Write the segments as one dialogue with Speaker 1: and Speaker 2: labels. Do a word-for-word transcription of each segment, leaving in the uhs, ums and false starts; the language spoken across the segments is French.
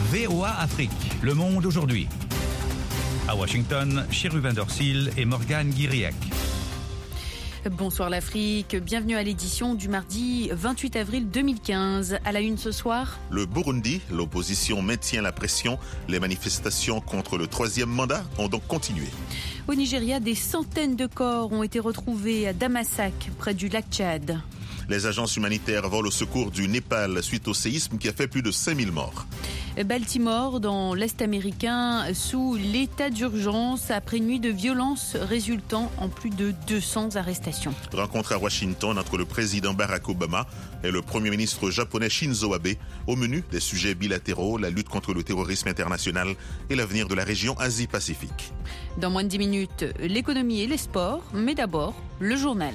Speaker 1: V O A Afrique, Le Monde aujourd'hui. À Washington, Chérubin Dorsil et Morgane Guiriac.
Speaker 2: Bonsoir l'Afrique, bienvenue à l'édition du mardi vingt-huit avril deux mille quinze. À la une ce soir,
Speaker 3: le Burundi, l'opposition maintient la pression. Les manifestations contre le troisième mandat ont donc continué.
Speaker 2: Au Nigeria, des centaines de corps ont été retrouvés à Damasak, près du lac Tchad.
Speaker 3: Les agences humanitaires volent au secours du Népal suite au séisme qui a fait plus de cinq mille morts.
Speaker 2: Baltimore, dans l'Est américain, sous l'état d'urgence après une nuit de violence résultant en plus de deux cents arrestations.
Speaker 3: Rencontre à Washington entre le président Barack Obama et le premier ministre japonais Shinzo Abe. Au menu, des sujets bilatéraux, la lutte contre le terrorisme international et l'avenir de la région Asie-Pacifique.
Speaker 2: Dans moins de dix minutes, l'économie et les sports, mais d'abord, le journal.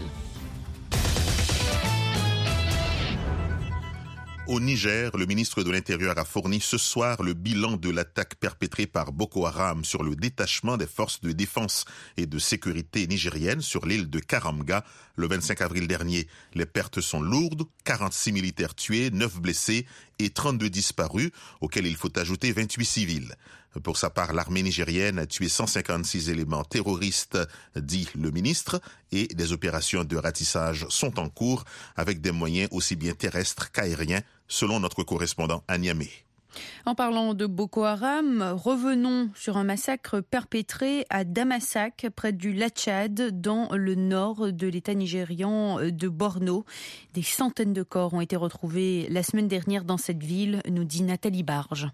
Speaker 3: Au Niger, le ministre de l'Intérieur a fourni ce soir le bilan de l'attaque perpétrée par Boko Haram sur le détachement des forces de défense et de sécurité nigériennes sur l'île de Karamga le vingt-cinq avril dernier. Les pertes sont lourdes, quarante-six militaires tués, neuf blessés et trente-deux disparus, auxquels il faut ajouter vingt-huit civils. Pour sa part, l'armée nigérienne a tué cent cinquante-six éléments terroristes, dit le ministre, et des opérations de ratissage sont en cours avec des moyens aussi bien terrestres qu'aériens, selon notre correspondant à Niamey.
Speaker 2: En parlant de Boko Haram, revenons sur un massacre perpétré à Damasak, près du lac Tchad, dans le nord de l'État nigérian de Borno. Des centaines de corps ont été retrouvés la semaine dernière dans cette ville, nous dit Nathalie Barge.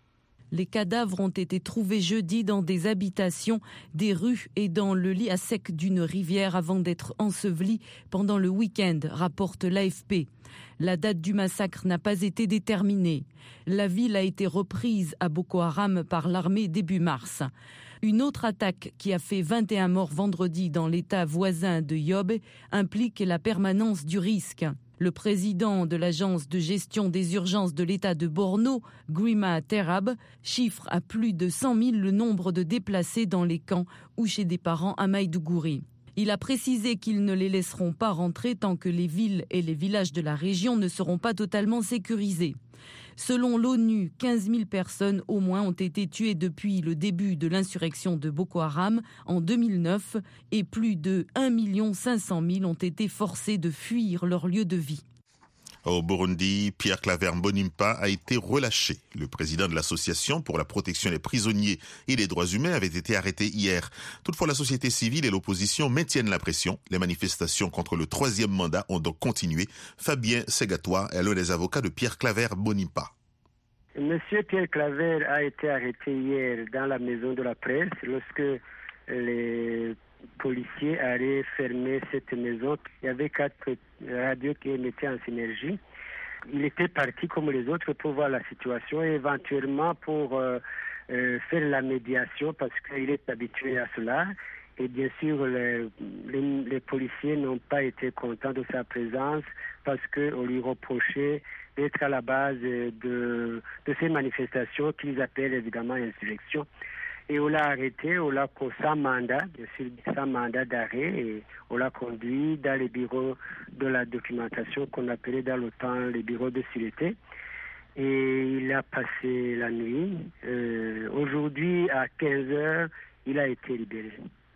Speaker 4: Les cadavres ont été trouvés jeudi dans des habitations, des rues et dans le lit à sec d'une rivière avant d'être ensevelis pendant le week-end, rapporte l'A F P. La date du massacre n'a pas été déterminée. La ville a été reprise à Boko Haram par l'armée début mars. Une autre attaque qui a fait vingt et un morts vendredi dans l'état voisin de Yobe implique la permanence du risque. Le président de l'agence de gestion des urgences de l'état de Borno, Grima Terab, chiffre à plus de cent mille le nombre de déplacés dans les camps ou chez des parents à Maïdougouri. Il a précisé qu'ils ne les laisseront pas rentrer tant que les villes et les villages de la région ne seront pas totalement sécurisés. Selon l'ONU, quinze mille personnes au moins ont été tuées depuis le début de l'insurrection de Boko Haram en deux mille neuf et plus de un million cinq cent mille ont été forcés de fuir leur lieu de vie.
Speaker 3: Au Burundi, Pierre Claver Mbonimpa a été relâché. Le président de l'association pour la protection des prisonniers et des droits humains avait été arrêté hier. Toutefois, la société civile et l'opposition maintiennent la pression. Les manifestations contre le troisième mandat ont donc continué. Fabien Segatois est l'un des avocats de Pierre Claver Mbonimpa.
Speaker 5: Monsieur Pierre Claver a été arrêté hier dans la maison de la presse lorsque les policiers allaient fermer cette maison. Il y avait quatre radios qui émettaient en synergie. Il était parti comme les autres pour voir la situation et éventuellement pour euh, euh, faire la médiation parce qu'il est habitué à cela. Et bien sûr, les, les, les policiers n'ont pas été contents de sa présence parce qu'on lui reprochait d'être à la base de, de ces manifestations qu'ils appellent évidemment insurrection. Et on l'a arrêté, on l'a sans mandat, bien sûr, sans mandat d'arrêt, et on l'a conduit dans les bureaux de la documentation qu'on appelait dans le temps les bureaux de sûreté. Et il a passé la nuit. Euh, aujourd'hui, à quinze heures, il a été libéré.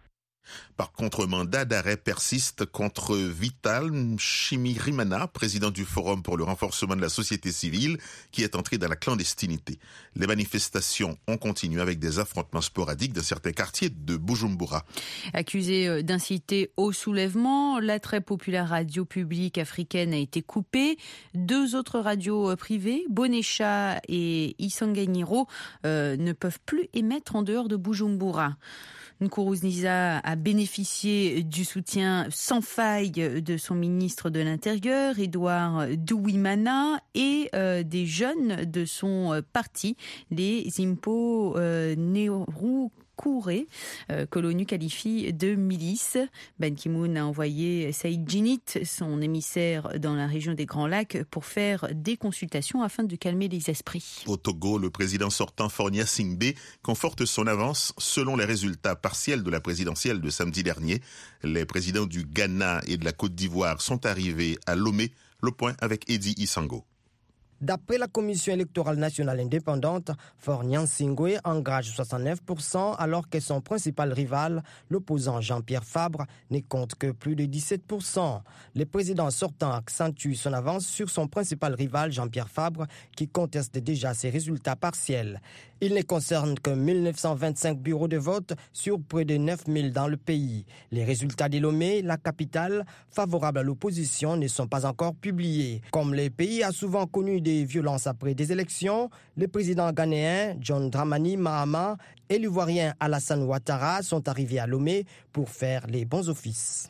Speaker 3: Par contre, un mandat d'arrêt persiste contre Vital Nshimirimana, président du Forum pour le renforcement de la société civile, qui est entré dans la clandestinité. Les manifestations ont continué avec des affrontements sporadiques dans certains quartiers de Bujumbura.
Speaker 2: Accusé d'inciter au soulèvement, la très populaire radio publique africaine a été coupée. Deux autres radios privées, Bonesha et Isanganiro, euh, ne peuvent plus émettre en dehors de Bujumbura. Nkurunziza a bénéficié du soutien sans faille de son ministre de l'Intérieur, Edouard Douimana, et euh, des jeunes de son parti, les Impo euh, Nehru Kouré, euh, que l'ONU qualifie de milice. Ban Ki-moon a envoyé Saïd Djinnit, son émissaire dans la région des Grands Lacs, pour faire des consultations afin de calmer les esprits.
Speaker 3: Au Togo, le président sortant Fornia Singbe conforte son avance selon les résultats partiels de la présidentielle de samedi dernier. Les présidents du Ghana et de la Côte d'Ivoire sont arrivés à Lomé. Le point avec Eddie Isango.
Speaker 6: D'après la Commission électorale nationale indépendante, Faure Gnassingbe engage soixante-neuf pour cent alors que son principal rival, l'opposant Jean-Pierre Fabre, ne compte que plus de dix-sept pour cent. Le président sortant accentue son avance sur son principal rival Jean-Pierre Fabre qui conteste déjà ses résultats partiels. Il ne concerne que mille neuf cent vingt-cinq bureaux de vote sur près de neuf mille dans le pays. Les résultats de Lomé, la capitale, favorables à l'opposition, ne sont pas encore publiés. Comme le pays a souvent connu des violences après des élections, le président ghanéen John Dramani Mahama et l'ivoirien Alassane Ouattara sont arrivés à Lomé pour faire les bons offices.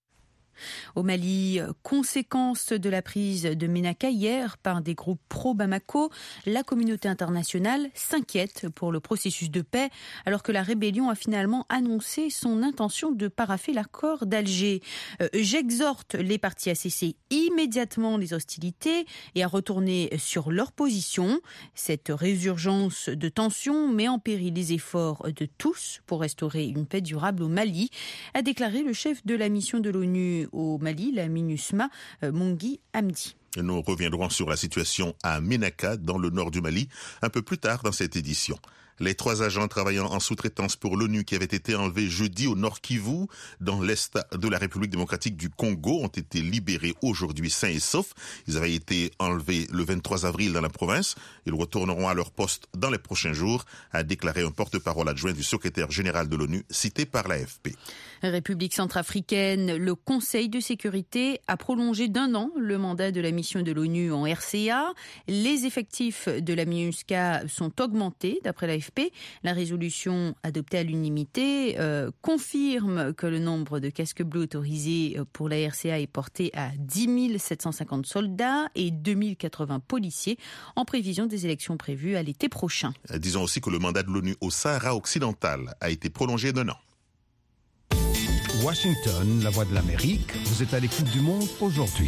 Speaker 2: Au Mali, conséquence de la prise de Ménaka hier par des groupes pro-Bamako, la communauté internationale s'inquiète pour le processus de paix alors que la rébellion a finalement annoncé son intention de paraffer l'accord d'Alger. Euh, j'exhorte les parties à cesser immédiatement les hostilités et à retourner sur leur position. Cette résurgence de tensions met en péril les efforts de tous pour restaurer une paix durable au Mali, a déclaré le chef de la mission de l'ONU au Mali, la MINUSMA, Mungui Hamdi.
Speaker 3: Nous reviendrons sur la situation à Ménaka, dans le nord du Mali, un peu plus tard dans cette édition. Les trois agents travaillant en sous-traitance pour l'ONU qui avaient été enlevés jeudi au Nord Kivu, dans l'est de la République démocratique du Congo, ont été libérés aujourd'hui sains et saufs. Ils avaient été enlevés le vingt-trois avril dans la province. Ils retourneront à leur poste dans les prochains jours, a déclaré un porte-parole adjoint du secrétaire général de l'ONU, cité par l'A F P.
Speaker 2: République centrafricaine, le Conseil de sécurité a prolongé d'un an le mandat de la mission de l'ONU en R C A. Les effectifs de la MINUSCA sont augmentés, d'après l'A F P. La résolution adoptée à l'unanimité euh, confirme que le nombre de casques bleus autorisés pour la R C A est porté à dix mille sept cent cinquante soldats et deux mille quatre-vingts policiers en prévision des élections prévues à l'été prochain.
Speaker 3: Disons aussi que le mandat de l'ONU au Sahara occidental a été prolongé d'un an.
Speaker 7: Washington, la voix de l'Amérique, vous êtes à l'écoute du monde aujourd'hui.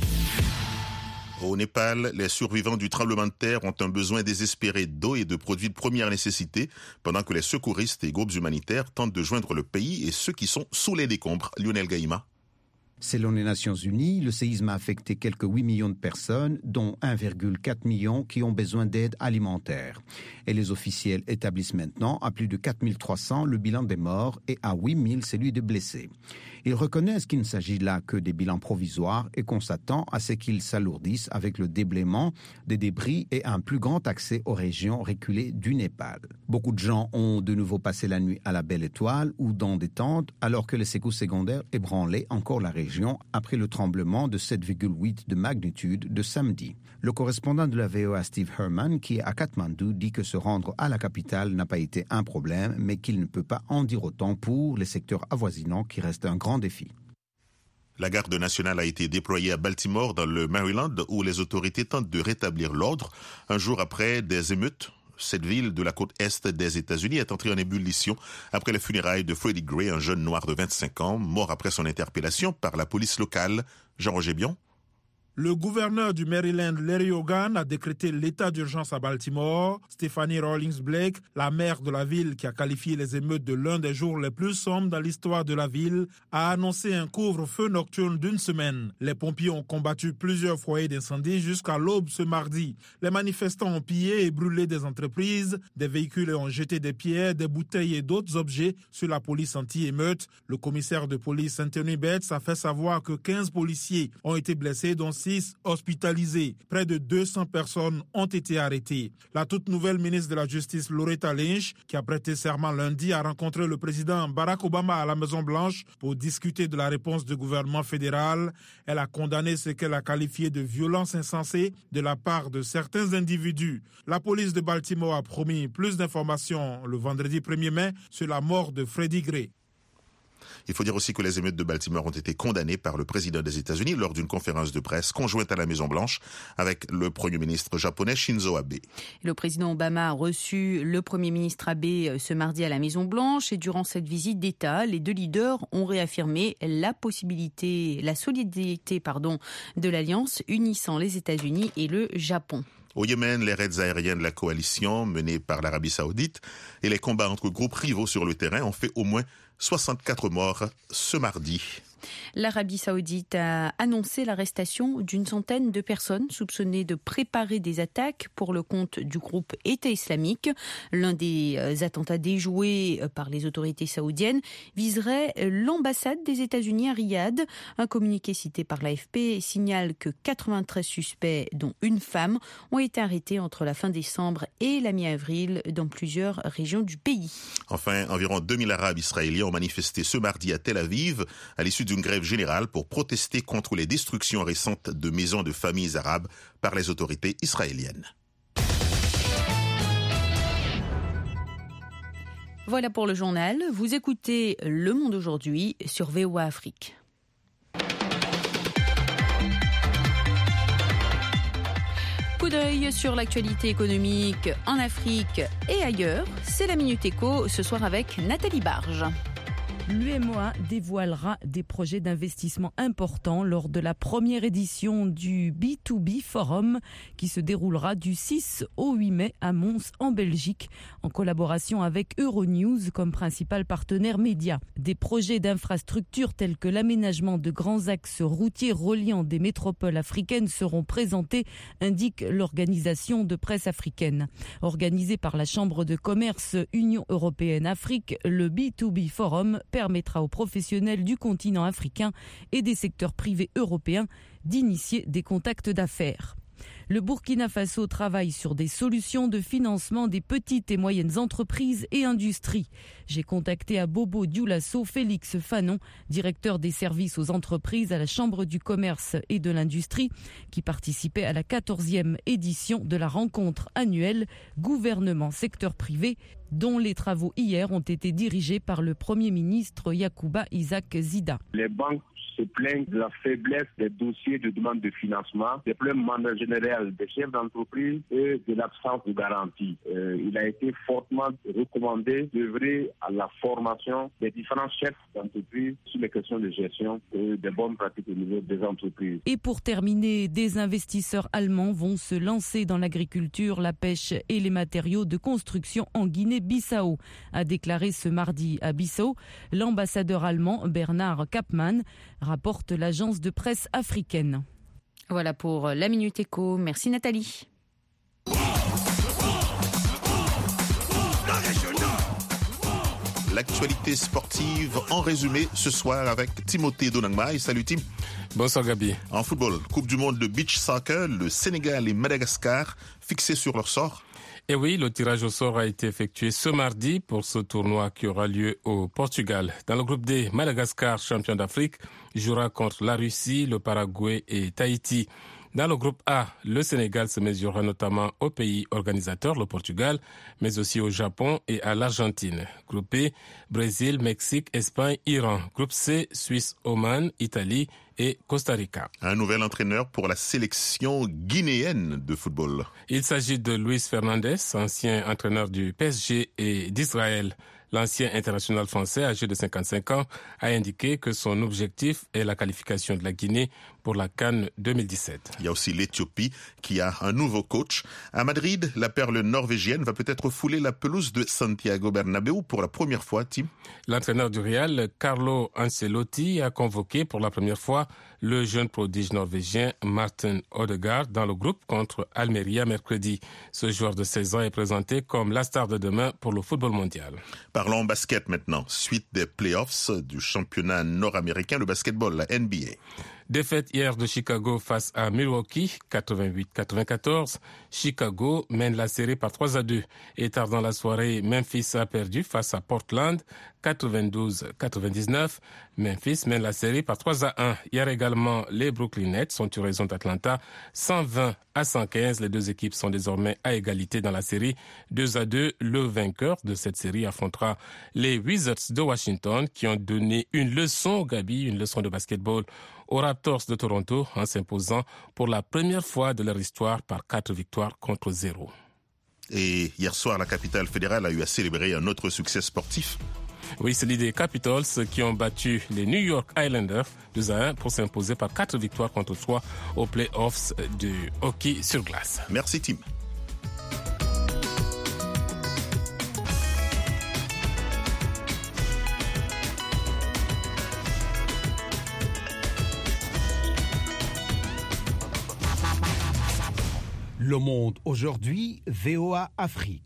Speaker 3: Au Népal, les survivants du tremblement de terre ont un besoin désespéré d'eau et de produits de première nécessité, pendant que les secouristes et groupes humanitaires tentent de joindre le pays et ceux qui sont sous les décombres. Lionel Gaïma.
Speaker 7: Selon les Nations Unies, le séisme a affecté quelques huit millions de personnes, dont un virgule quatre million qui ont besoin d'aide alimentaire. Et les officiels établissent maintenant à plus de quatre mille trois cents le bilan des morts et à huit mille celui de blessés. Ils reconnaissent qu'il ne s'agit là que des bilans provisoires et qu'on s'attend à ce qu'ils s'alourdissent avec le déblaiement des débris et un plus grand accès aux régions reculées du Népal. Beaucoup de gens ont de nouveau passé la nuit à la Belle Étoile ou dans des tentes alors que les secousses secondaires ébranlaient encore la région après le tremblement de sept virgule huit de magnitude de samedi. Le correspondant de la V O A, Steve Herman, qui est à Katmandou, dit que se rendre à la capitale n'a pas été un problème, mais qu'il ne peut pas en dire autant pour les secteurs avoisinants qui restent un grand défi.
Speaker 3: La garde nationale a été déployée à Baltimore, dans le Maryland, où les autorités tentent de rétablir l'ordre. Un jour après des émeutes, cette ville de la côte est des États-Unis est entrée en ébullition après les funérailles de Freddie Gray, un jeune noir de vingt-cinq ans, mort après son interpellation par la police locale. Jean-Roger Bion.
Speaker 8: Le gouverneur du Maryland, Larry Hogan, a décrété l'état d'urgence à Baltimore. Stephanie Rawlings Blake, la maire de la ville qui a qualifié les émeutes de l'un des jours les plus sombres dans l'histoire de la ville, a annoncé un couvre-feu nocturne d'une semaine. Les pompiers ont combattu plusieurs foyers d'incendie jusqu'à l'aube ce mardi. Les manifestants ont pillé et brûlé des entreprises, des véhicules ont jeté des pierres, des bouteilles et d'autres objets sur la police anti-émeute. Le commissaire de police Anthony Bates a fait savoir que quinze policiers ont été blessés, dont six hospitalisés. Près de deux cents personnes ont été arrêtées. La toute nouvelle ministre de la Justice, Loretta Lynch, qui a prêté serment lundi, a rencontré le président Barack Obama à la Maison-Blanche pour discuter de la réponse du gouvernement fédéral. Elle a condamné ce qu'elle a qualifié de violence insensée de la part de certains individus. La police de Baltimore a promis plus d'informations le vendredi premier mai sur la mort de Freddie Gray.
Speaker 3: Il faut dire aussi que les émeutes de Baltimore ont été condamnées par le président des États-Unis lors d'une conférence de presse conjointe à la Maison-Blanche avec le Premier ministre japonais Shinzo Abe.
Speaker 2: Le président Obama a reçu le Premier ministre Abe ce mardi à la Maison-Blanche et durant cette visite d'État, les deux leaders ont réaffirmé la possibilité, la solidité, pardon, de l'alliance unissant les États-Unis et le Japon.
Speaker 3: Au Yémen, les raids aériens de la coalition menés par l'Arabie Saoudite et les combats entre groupes rivaux sur le terrain ont fait au moins soixante-quatre morts ce mardi.
Speaker 2: L'Arabie saoudite a annoncé l'arrestation d'une centaine de personnes soupçonnées de préparer des attaques pour le compte du groupe État islamique. L'un des attentats déjoués par les autorités saoudiennes viserait l'ambassade des États-Unis à Riyad. Un communiqué cité par l'A F P signale que quatre-vingt-treize suspects, dont une femme, ont été arrêtés entre la fin décembre et la mi-avril dans plusieurs régions du pays.
Speaker 3: Enfin, environ deux mille Arabes israéliens ont manifesté ce mardi à Tel Aviv à l'issue d'une grève générale pour protester contre les destructions récentes de maisons de familles arabes par les autorités israéliennes.
Speaker 2: Voilà pour le journal. Vous écoutez Le Monde aujourd'hui sur V O A Afrique. Coup d'œil sur l'actualité économique en Afrique et ailleurs. C'est la Minute Éco ce soir avec Nathalie Barge.
Speaker 4: L'U M O A dévoilera des projets d'investissement importants lors de la première édition du B deux B Forum qui se déroulera du six au huit mai à Mons en Belgique en collaboration avec Euronews comme principal partenaire média. Des projets d'infrastructures tels que l'aménagement de grands axes routiers reliant des métropoles africaines seront présentés, indique l'organisation de presse africaine. Organisé par la Chambre de commerce Union européenne-Afrique, le B deux B Forum permettra aux professionnels du continent africain et des secteurs privés européens d'initier des contacts d'affaires. Le Burkina Faso travaille sur des solutions de financement des petites et moyennes entreprises et industries. J'ai contacté à Bobo Dioulasso Félix Fanon, directeur des services aux entreprises à la Chambre du commerce et de l'industrie, qui participait à la quatorzième édition de la rencontre annuelle gouvernement-secteur privé, dont les travaux hier ont été dirigés par le Premier ministre Yacouba Isaac Zida.
Speaker 9: Les banques se plaignent de la faiblesse des dossiers de demande de financement, des problèmes mandat général des chefs d'entreprise et de l'absence de garantie. Euh, il a été fortement recommandé d'œuvrer à la formation des différents chefs d'entreprise sur les questions de gestion et des bonnes pratiques au niveau des entreprises.
Speaker 4: Et pour terminer, des investisseurs allemands vont se lancer dans l'agriculture, la pêche et les matériaux de construction en Guinée-Bissau, a déclaré ce mardi à Bissau l'ambassadeur allemand Bernard Kapman, rapporte l'agence de presse africaine.
Speaker 2: Voilà pour la Minute Éco. Merci Nathalie.
Speaker 3: L'actualité sportive en résumé ce soir avec Timothée Donangmaï. Salut Tim.
Speaker 10: Bonsoir Gabi.
Speaker 3: En football, Coupe du monde de beach soccer, le Sénégal et Madagascar fixés sur leur sort.
Speaker 10: Et oui, le tirage au sort a été effectué ce mardi pour ce tournoi qui aura lieu au Portugal. Dans le groupe D, Madagascar, champion d'Afrique, jouera contre la Russie, le Paraguay et Tahiti. Dans le groupe A, le Sénégal se mesurera notamment au pays organisateur, le Portugal, mais aussi au Japon et à l'Argentine. Groupe B, Brésil, Mexique, Espagne, Iran. Groupe C, Suisse, Oman, Italie et Costa Rica.
Speaker 3: Un nouvel entraîneur pour la sélection guinéenne de football.
Speaker 10: Il s'agit de Luis Fernandez, ancien entraîneur du P S G et d'Israël. L'ancien international français, âgé de cinquante-cinq ans, a indiqué que son objectif est la qualification de la Guinée pour la CAN deux mille dix-sept.
Speaker 3: Il y a aussi l'Éthiopie qui a un nouveau coach. À Madrid, la perle norvégienne va peut-être fouler la pelouse de Santiago Bernabéu pour la première fois, Tim.
Speaker 10: L'entraîneur du Real, Carlo Ancelotti, a convoqué pour la première fois le jeune prodige norvégien Martin Odegaard dans le groupe contre Almeria mercredi. Ce joueur de seize ans est présenté comme la star de demain pour le football mondial.
Speaker 3: Parlons basket maintenant. Suite des playoffs du championnat nord-américain de basketball, la N B A.
Speaker 10: Défaite hier de Chicago face à Milwaukee, quatre-vingt-huit à quatre-vingt-quatorze. Chicago mène la série par trois à deux. Et tard dans la soirée, Memphis a perdu face à Portland, quatre-vingt-douze à quatre-vingt-dix-neuf. Memphis mène la série par trois à un. Hier également, les Brooklyn Nets ont eu raison d'Atlanta, cent vingt à cent quinze. Les deux équipes sont désormais à égalité dans la série, deux à deux. Le vainqueur de cette série affrontera les Wizards de Washington qui ont donné une leçon, Gabi, une leçon de basketball aux Raptors de Toronto en s'imposant pour la première fois de leur histoire par quatre victoires contre zéro.
Speaker 3: Et hier soir, la capitale fédérale a eu à célébrer un autre succès sportif.
Speaker 10: Oui, c'est les Capitals qui ont battu les New York Islanders deux à un pour s'imposer par quatre victoires contre trois aux playoffs du hockey sur glace.
Speaker 3: Merci Tim.
Speaker 7: Le Monde aujourd'hui, V O A Afrique.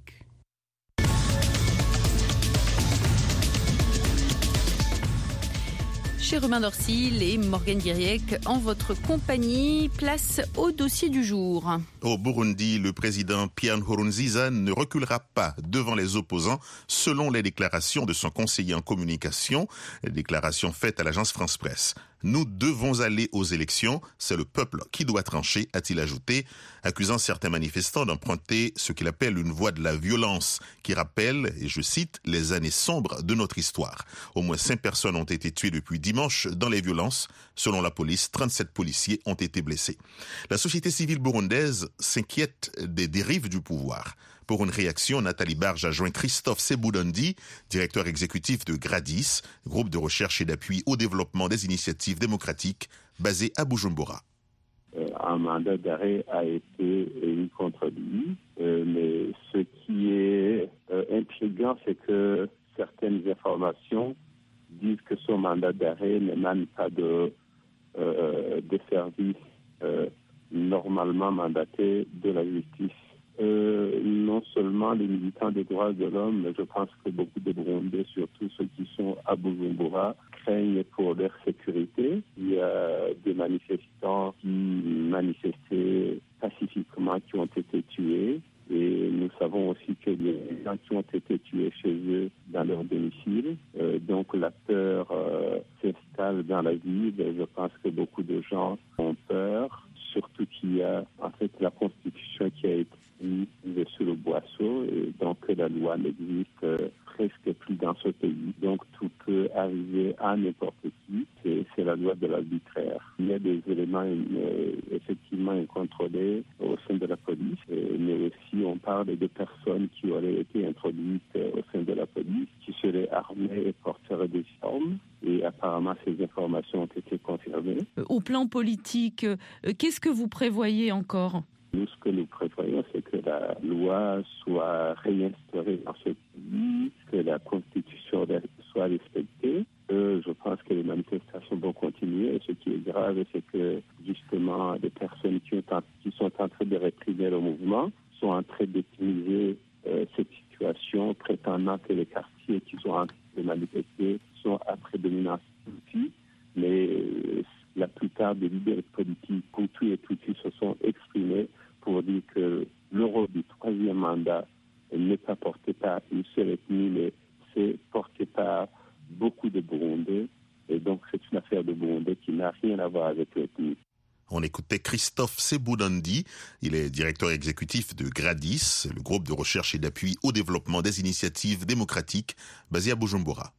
Speaker 2: Chez Robin Dorsil et Morgane Guiriec, en votre compagnie, place au dossier du jour.
Speaker 3: Au Burundi, le président Pierre Nkurunziza ne reculera pas devant les opposants, selon les déclarations de son conseiller en communication, déclaration faite à l'agence France Presse. Nous devons aller aux élections, c'est le peuple qui doit trancher, a-t-il ajouté, accusant certains manifestants d'emprunter ce qu'il appelle une voie de la violence, qui rappelle, et je cite, les années sombres de notre histoire. Au moins cinq personnes ont été tuées depuis dimanche dans les violences. Selon la police, trente-sept policiers ont été blessés. La société civile burundaise s'inquiète des dérives du pouvoir. Pour une réaction, Nathalie Barge a joint Christophe Sebudandi, directeur exécutif de Gradis, groupe de recherche et d'appui au développement des initiatives démocratiques basé à Bujumbura.
Speaker 11: Euh, un mandat d'arrêt a été émis contre lui, euh, mais ce qui est euh, intriguant, c'est que certaines informations disent que son mandat d'arrêt n'émane pas de, euh, des services euh, normalement mandatés de la justice. Euh, non seulement les militants des droits de l'homme, mais je pense que beaucoup de Burundais, surtout ceux qui sont à Bujumbura, craignent pour leur sécurité. Il y a des manifestants qui manifestaient pacifiquement qui ont été tués. Et nous savons aussi que les gens qui ont été tués chez eux dans leur domicile. Euh, donc la peur euh, s'installe dans la ville. Et je pense que beaucoup de gens ont peur, surtout qu'il y a en fait la constitution qui a été mise sur le boisseau et donc la loi n'existe euh, presque plus dans ce pays. Donc tout peut arriver à n'importe qui. C'est, c'est la loi de l'arbitraire. Il y a des éléments euh, effectivement incontrôlés au sein de la police, euh, mais aussi on parle de personnes qui auraient été introduites euh, au sein de la police, qui seraient armées et porteraient des armes. Et apparemment, ces informations ont été confirmées.
Speaker 4: Au plan politique, euh, qu'est-ce que vous prévoyez encore ?
Speaker 11: Nous, ce que nous prévoyons, c'est que la loi soit réinstaurée dans ce pays, que la Constitution soit respectée. Euh, je pense que les manifestations vont continuer. Et ce qui est grave, c'est que, justement, les personnes qui, ont, qui sont en train de réprimer le mouvement sont en train d'utiliser euh, cette situation, prétendant que les quartiers qui sont en train de manifester sont à prédominance Tutsi. Mais euh, la plupart des leaders politiques, Hutu et Tutsi, se sont exprimés pour dire que le rôle du troisième mandat n'est pas porté par une seule ethnie, mais c'est porté par beaucoup de Burundais. Et donc, c'est une affaire de Burundais qui n'a rien à voir avec l'ethnie.
Speaker 3: On écoutait Christophe Sebudandi, il est directeur exécutif de Gradis, le groupe de recherche et d'appui au développement des initiatives démocratiques basé à Bujumbura.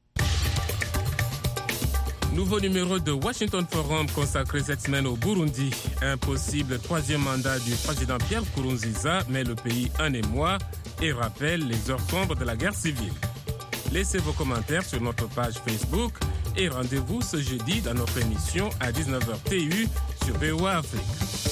Speaker 10: Nouveau numéro de Washington Forum consacré cette semaine au Burundi. Un possible troisième mandat du président Pierre Nkurunziza met le pays en émoi et rappelle les heures sombres de la guerre civile. Laissez vos commentaires sur notre page Facebook et rendez-vous ce jeudi dans notre émission à dix-neuf heures T U sur V O A Afrique.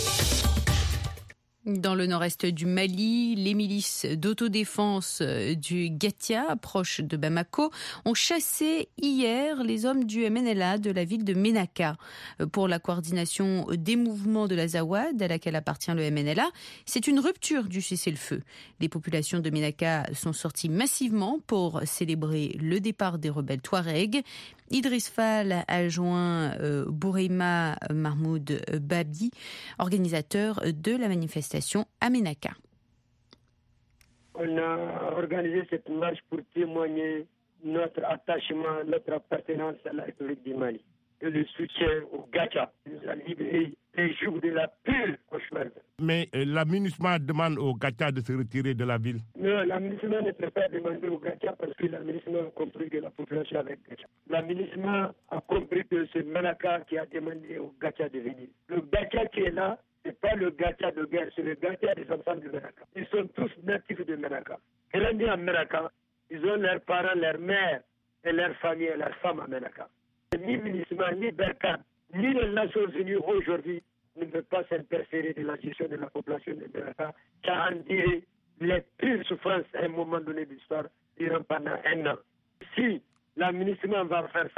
Speaker 2: Dans le nord-est du Mali, les milices d'autodéfense du Gatia, proche de Bamako, ont chassé hier les hommes du M N L A de la ville de Ménaka. Pour la coordination des mouvements de l'Azawad, à laquelle appartient le M N L A, c'est une rupture du cessez-le-feu. Les populations de Ménaka sont sorties massivement pour célébrer le départ des rebelles Touaregs. Idriss Fall a joint euh, Boureima Mahmoud Babi, organisateur de la manifestation à Ménaka.
Speaker 5: On a organisé cette marche pour témoigner notre attachement, notre appartenance à la République du Mali et le soutien au Gacha qui nous a libérés des jours de la pure cauchemar.
Speaker 12: Mais euh, la MINUSMA demande au Gacha de se retirer de la ville.
Speaker 5: Non, la MINUSMA ne peut pas demander au Gacha parce que la MINUSMA a compris que la population avec Gacha. La MINUSMA a compris que c'est Ménaka qui a demandé au Gacha de venir. Le Gacha qui est là, ce n'est pas le Gacha de guerre, c'est le Gacha des enfants de Ménaka. Ils sont tous natifs de Ménaka. Grandis à Ménaka, ils ont leurs parents, leurs mères et leurs familles et leurs femmes à Ménaka. Ni MINUSMA, ni Berkane, ni les Nations Unies aujourd'hui ne peuvent pas s'interférer de la gestion de la population de Ménaka, qui a enduré les pires souffrances à un moment donné de l'histoire durant pendant un an. Si la MINUSMA va faire ça,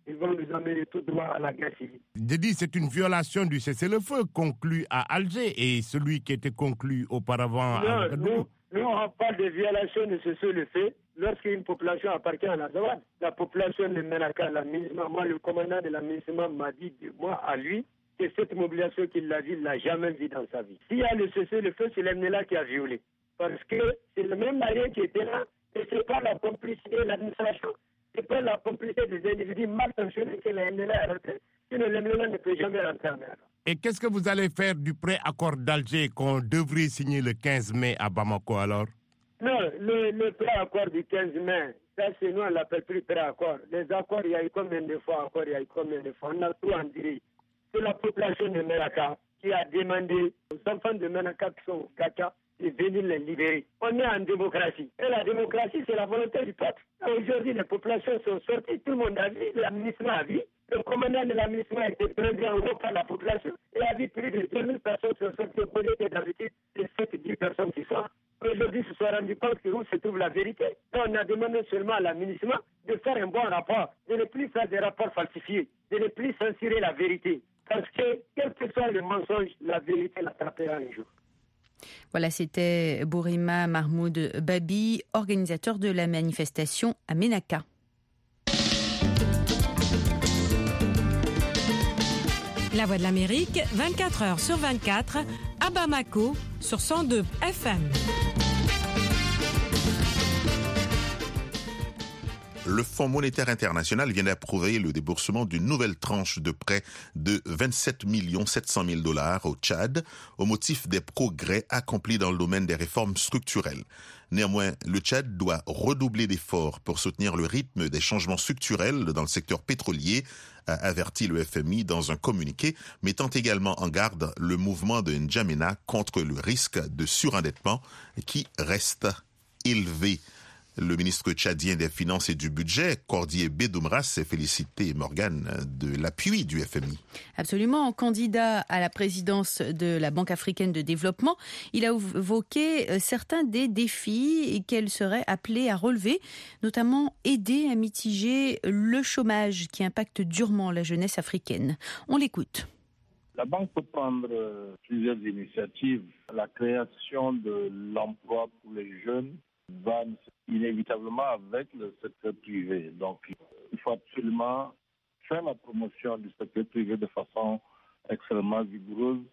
Speaker 5: ils vont nous amener tout droit à la guerre civile.
Speaker 12: Je dis, c'est une violation du cessez-le-feu conclu à Alger et celui qui était conclu auparavant
Speaker 5: non,
Speaker 12: à
Speaker 5: nous, nous, on parle de violation de cessez-le-feu lorsqu'une population appartient à la Zawad. La population de Menaka, la MINUSMA, moi, le commandant de la MINUSMA m'a dit, moi, à lui, que cette mobilisation qu'il a vue, il ne l'a jamais vue dans sa vie. S'il y a le cessez-le-feu, c'est l'M N L A qui a violé. Parce que c'est le même malien qui était là, et ce n'est pas la complicité de l'administration. C'est pas la complicité des individus mal intentionnés que l'M N L A est rentré. Sinon, l'M N L A ne peut jamais rentrer en mer.
Speaker 12: Et qu'est-ce que vous allez faire du pré-accord d'Alger qu'on devrait signer le quinze mai à Bamako alors?
Speaker 5: Non, le, le pré-accord du quinze mai, ça c'est nous on l'appelle plus pré-accord. Les accords, il y a eu combien de fois encore, il y a eu combien de fois? On a tout en direct. C'est la population de Menaka qui a demandé aux enfants de Menaka qui sont au Gacha de venir les libérer. On est en démocratie. Et la démocratie, c'est la volonté du peuple. Aujourd'hui, les populations sont sorties, tout le monde a vu, l'administration a vu. Le commandant de l'administration a été pris en haut par la population et a vu plus de deux mille personnes sont sorties au côté que d'habitude, c'est sept à dix personnes qui sont. Aujourd'hui, se sont rendus compte que où se trouve la vérité. Et on a demandé seulement à l'administration de faire un bon rapport, de ne plus faire des rapports falsifiés, de ne plus censurer la vérité. Parce que, quel que soit le mensonge, la vérité l'attrapera un jour.
Speaker 2: Voilà, c'était Bourima Mahmoud Babi, organisateur de la manifestation à Menaka.
Speaker 13: La Voix de l'Amérique, vingt-quatre heures sur vingt-quatre, à Bamako, sur cent deux F M.
Speaker 3: Le Fonds monétaire international vient d'approuver le déboursement d'une nouvelle tranche de prêt de vingt-sept millions sept cent mille dollars au Tchad au motif des progrès accomplis dans le domaine des réformes structurelles. Néanmoins, le Tchad doit redoubler d'efforts pour soutenir le rythme des changements structurels dans le secteur pétrolier, a averti le F M I dans un communiqué, mettant également en garde le mouvement de N'Djamena contre le risque de surendettement qui reste élevé. Le ministre tchadien des Finances et du Budget, Cordier Bédoumra, s'est félicité, Morgane, de l'appui du F M I.
Speaker 2: Absolument. Candidat à la présidence de la Banque africaine de développement, il a évoqué certains des défis qu'elle serait appelée à relever, notamment aider à mitiger le chômage qui impacte durement la jeunesse africaine. On l'écoute.
Speaker 14: La Banque peut prendre plusieurs initiatives. La création de l'emploi pour les jeunes va inévitablement avec le secteur privé. Donc, il faut absolument faire la promotion du secteur privé de façon extrêmement vigoureuse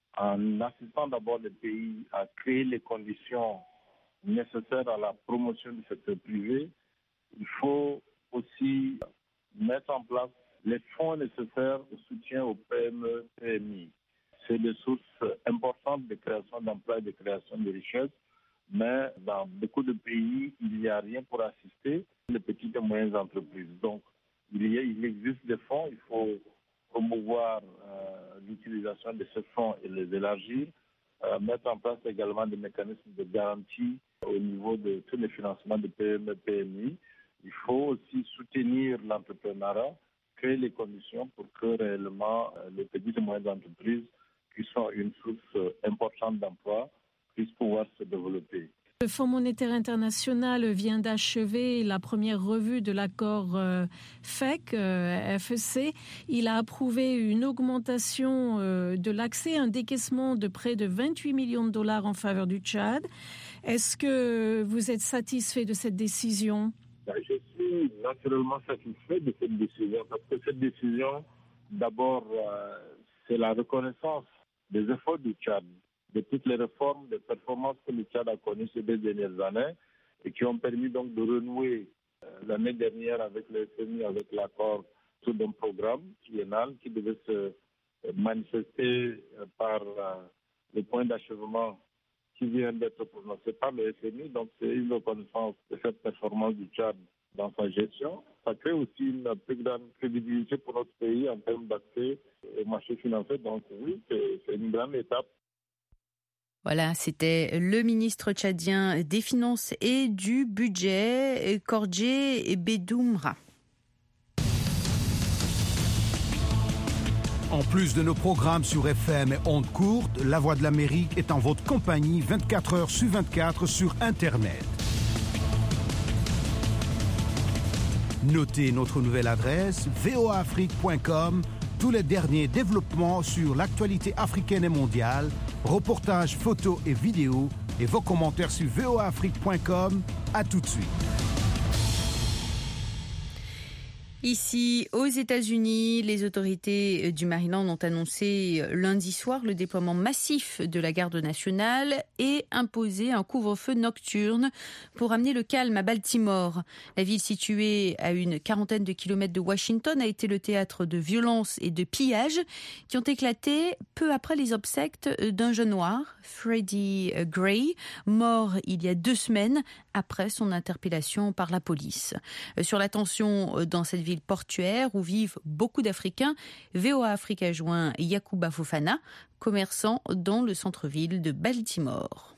Speaker 14: en assistant d'abord les pays à créer les conditions nécessaires à la promotion du secteur privé. Il faut aussi mettre en place les fonds nécessaires au soutien aux P M E P M I. C'est des sources importantes de création d'emplois et de création de richesses. Mais dans beaucoup de pays, il n'y a rien pour assister les petites et moyennes entreprises. Donc, il, y a, il existe des fonds, il faut promouvoir euh, l'utilisation de ces fonds et les élargir, euh, mettre en place également des mécanismes de garantie au niveau de tous les financements de P M E P M I. Il faut aussi soutenir l'entrepreneuriat, créer les conditions pour que réellement euh, les petites et moyennes entreprises, qui sont une source importante d'emploi, puissent pouvoir se développer.
Speaker 4: Le Fonds monétaire international vient d'achever la première revue de l'accord euh, F E C, euh, F E C. Il a approuvé une augmentation euh, de l'accès à un décaissement de près de vingt-huit millions de dollars en faveur du Tchad. Est-ce que vous êtes satisfait de cette décision?
Speaker 14: Je suis naturellement satisfait de cette décision parce que cette décision, d'abord, euh, c'est la reconnaissance des efforts du Tchad, de toutes les réformes, des performances que le Tchad a connues ces deux dernières années et qui ont permis donc de renouer euh, l'année dernière avec le F M I, avec l'accord sur un programme triennal qui devait se manifester euh, par euh, le point d'achèvement qui vient d'être prononcé par le F M I. Donc c'est une reconnaissance de cette performance du Tchad dans sa gestion. Ça crée aussi une plus grande crédibilité pour notre pays en termes d'accès au marché financier. Donc oui, c'est, c'est une grande étape.
Speaker 2: Voilà, c'était le ministre tchadien des Finances et du Budget, Cordier Bédoumra.
Speaker 7: En plus de nos programmes sur F M et ondes courtes, La Voix de l'Amérique est en votre compagnie vingt-quatre heures sur vingt-quatre sur Internet. Notez notre nouvelle adresse v o a afrique point com. Tous les derniers développements sur l'actualité africaine et mondiale, reportages, photos et vidéos, et vos commentaires sur v o a afrique point com. À tout de suite.
Speaker 2: Ici, aux États-Unis, les autorités du Maryland ont annoncé lundi soir le déploiement massif de la garde nationale et imposé un couvre-feu nocturne pour amener le calme à Baltimore. La ville située à une quarantaine de kilomètres de Washington a été le théâtre de violences et de pillages qui ont éclaté peu après les obsèques d'un jeune noir, Freddie Gray, mort il y a deux semaines après son interpellation par la police. Sur la tension dans cette ville portuaire où vivent beaucoup d'Africains, V O A Afrique a joint Yacouba Fofana, commerçant dans le centre-ville de Baltimore.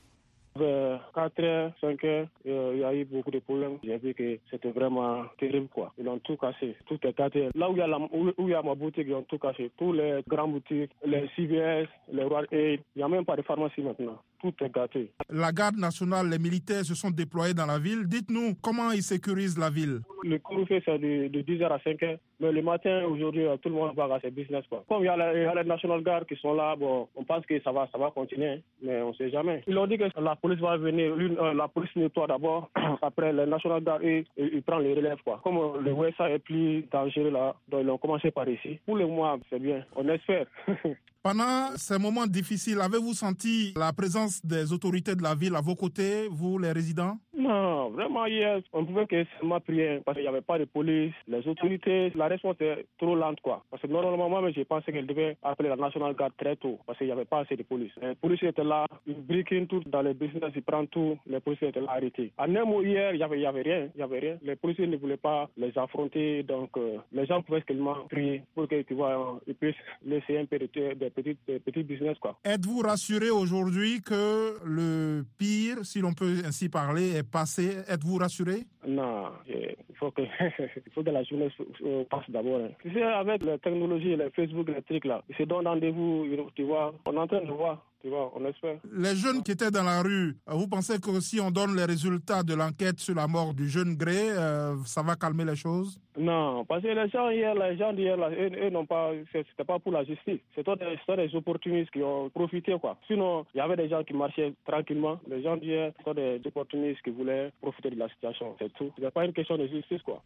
Speaker 15: Vers quatre heures, cinq heures, euh, il y a eu beaucoup de problèmes. J'ai vu que c'était vraiment terrible, quoi. Ils ont tout cassé. Tout est cassé. Là où il y a, la, où, où il y a ma boutique, ils ont tout cassé. Tous les grandes boutiques, les C V S, les Royal Aid, il n'y a même pas de pharmacie maintenant. Tout est gâté.
Speaker 8: La garde nationale, les militaires se sont déployés dans la ville. Dites-nous, comment ils sécurisent la ville?
Speaker 15: Le couvre-feu, c'est de, de dix heures à cinq heures. Mais le matin, aujourd'hui, tout le monde va à ses business, quoi. Comme il y a la, il y a les National Guard qui sont là, bon, on pense que ça va, ça va continuer, mais on ne sait jamais. Ils ont dit que la police va venir, l'une, euh, la police nettoie d'abord, après les National Guard, ils, ils prennent les relèves, quoi. Comme euh, le West est plus dangereux là, donc ils ont commencé par ici. Pour le mois, c'est bien, on espère.
Speaker 8: Pendant ces moments difficiles, avez-vous senti la présence des autorités de la ville à vos côtés, vous les résidents?
Speaker 15: Non, vraiment hier, on pouvait que seulement prier parce qu'il n'y avait pas de police. Les autorités, la réponse est trop lente, quoi. Parce que normalement, moi, j'ai pensé qu'elle devait appeler la National Guard très tôt parce qu'il n'y avait pas assez de police. Les policiers étaient là, ils briquent tout dans les business, ils prennent tout. Les policiers étaient là arrêtés. À Nemo hier, il n'y avait, y avait rien, il y avait rien. Les policiers ne voulaient pas les affronter, donc euh, les gens pouvaient seulement prier pour que tu vois, ils puissent laisser un peu de, de petites, de petits business, quoi.
Speaker 8: Êtes-vous rassuré aujourd'hui que le pire, si l'on peut ainsi parler, est passé? Êtes-vous rassuré?
Speaker 15: Non, il faut que, il faut que la journée passe d'abord. Hein. Tu sais, avec la technologie, les Facebook, les trucs là, ils se donnent rendez-vous, tu vois, on est en train de voir. Tu vois, on espère.
Speaker 8: Les jeunes qui étaient dans la rue, vous pensez que si on donne les résultats de l'enquête sur la mort du jeune Gray, euh, ça va calmer les choses?
Speaker 15: Non, parce que les gens hier, les gens d'hier, là, eux, eux n'ont pas, c'était pas pour la justice. C'était des, c'était des opportunistes qui ont profité, quoi. Sinon, il y avait des gens qui marchaient tranquillement. Les gens d'hier, c'était des opportunistes qui voulaient profiter de la situation. C'est tout. Ce n'est pas une question de justice, quoi.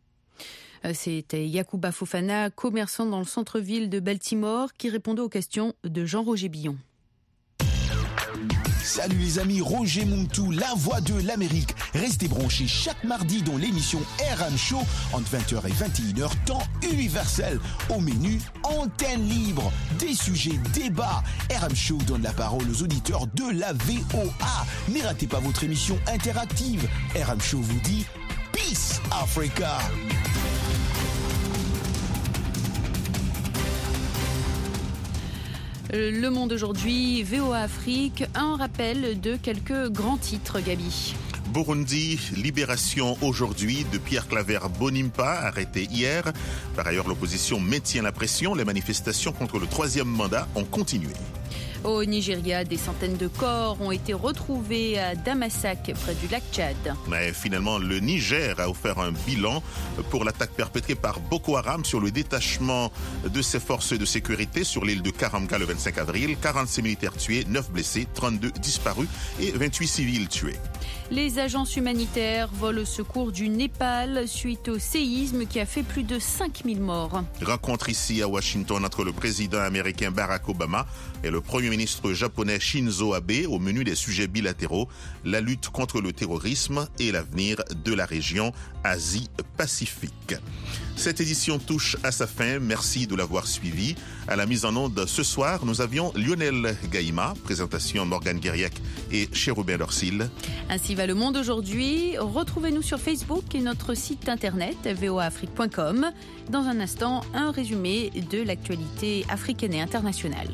Speaker 2: C'était Yacouba Fofana, commerçant dans le centre-ville de Baltimore, qui répondait aux questions de Jean-Roger Billon.
Speaker 16: Salut les amis, Roger Muntu, la voix de l'Amérique. Restez branchés chaque mardi dans l'émission R M Show entre vingt heures et vingt et une heures, temps universel. Au menu, antenne libre, des sujets, débats. R M Show donne la parole aux auditeurs de la V O A. Ne ratez pas votre émission interactive. R M Show vous dit Peace Africa.
Speaker 2: Le Monde aujourd'hui, V O A Afrique, un rappel de quelques grands titres, Gabi.
Speaker 3: Burundi, libération aujourd'hui de Pierre Claver Bonimpa, arrêté hier. Par ailleurs, l'opposition maintient la pression. Les manifestations contre le troisième mandat ont continué.
Speaker 2: Au Nigeria, des centaines de corps ont été retrouvés à Damasak, près du lac Tchad.
Speaker 3: Mais finalement, le Niger a offert un bilan pour l'attaque perpétrée par Boko Haram sur le détachement de ses forces de sécurité sur l'île de Karamga le vingt-cinq avril. quarante-six militaires tués, neuf blessés, trente-deux disparus et vingt-huit civils tués.
Speaker 2: Les agences humanitaires volent au secours du Népal suite au séisme qui a fait plus de cinq mille morts.
Speaker 3: Rencontre ici à Washington entre le président américain Barack Obama et le premier ministre japonais Shinzo Abe au menu des sujets bilatéraux, la lutte contre le terrorisme et l'avenir de la région Asie-Pacifique. Cette édition touche à sa fin. Merci de l'avoir suivi. À la mise en onde ce soir, nous avions Lionel Gaïma, présentation Morgane Guiriac et Chérubin Dorsil.
Speaker 2: Ainsi va le monde aujourd'hui. Retrouvez-nous sur Facebook et notre site internet v o a afrique point com. Dans un instant, un résumé de l'actualité africaine et internationale.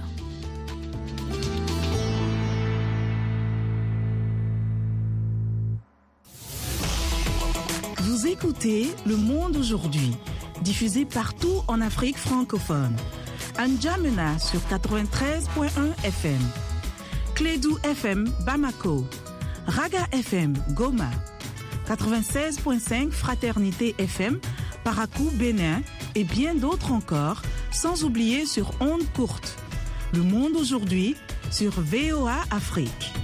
Speaker 17: Vous écoutez Le Monde aujourd'hui, diffusé partout en Afrique francophone. N'Djamena sur quatre-vingt-treize point un F M, Clédou F M Bamako, Raga F M Goma, quatre-vingt-seize point cinq Fraternité F M Parakou, Bénin et bien d'autres encore, sans oublier sur ondes courtes. Le monde aujourd'hui sur V O A Afrique.